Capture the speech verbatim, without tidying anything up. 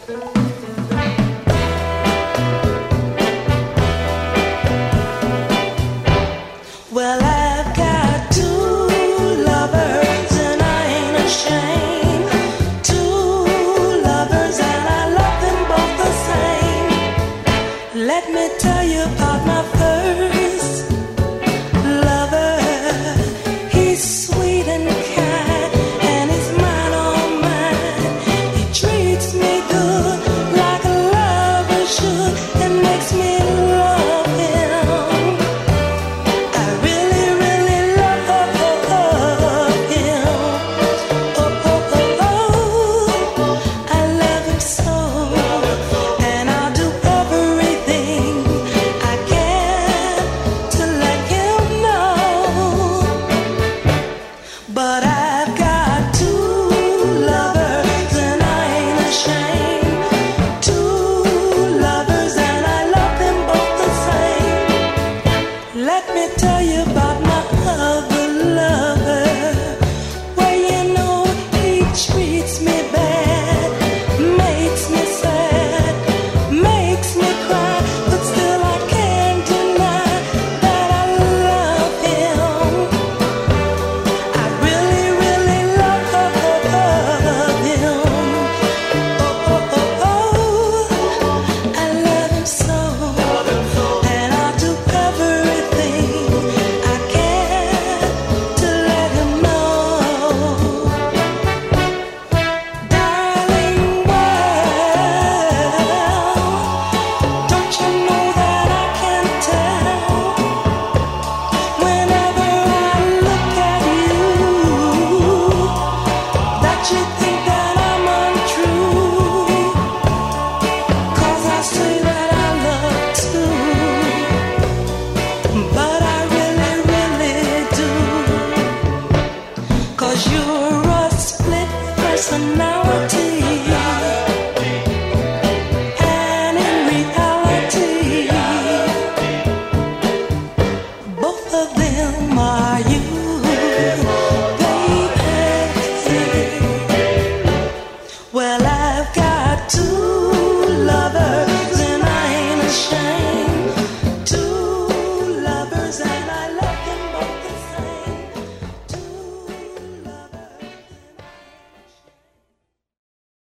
Well, I've got two lovers and I ain't ashamed. Two lovers and I love them both the same. Let me tell you about my first lover. He's sweet and kind and he's mine, all mine. He treats me good like a lover should and makes me love him. I really, really love him. Oh, oh, oh, oh. I love him so, and I'll do everything I can to let him know. But I've got two lovers and I ain't ashamed. Two lovers and I love them both the same. Let me tell you about my other lover. Well, you know he treats me better.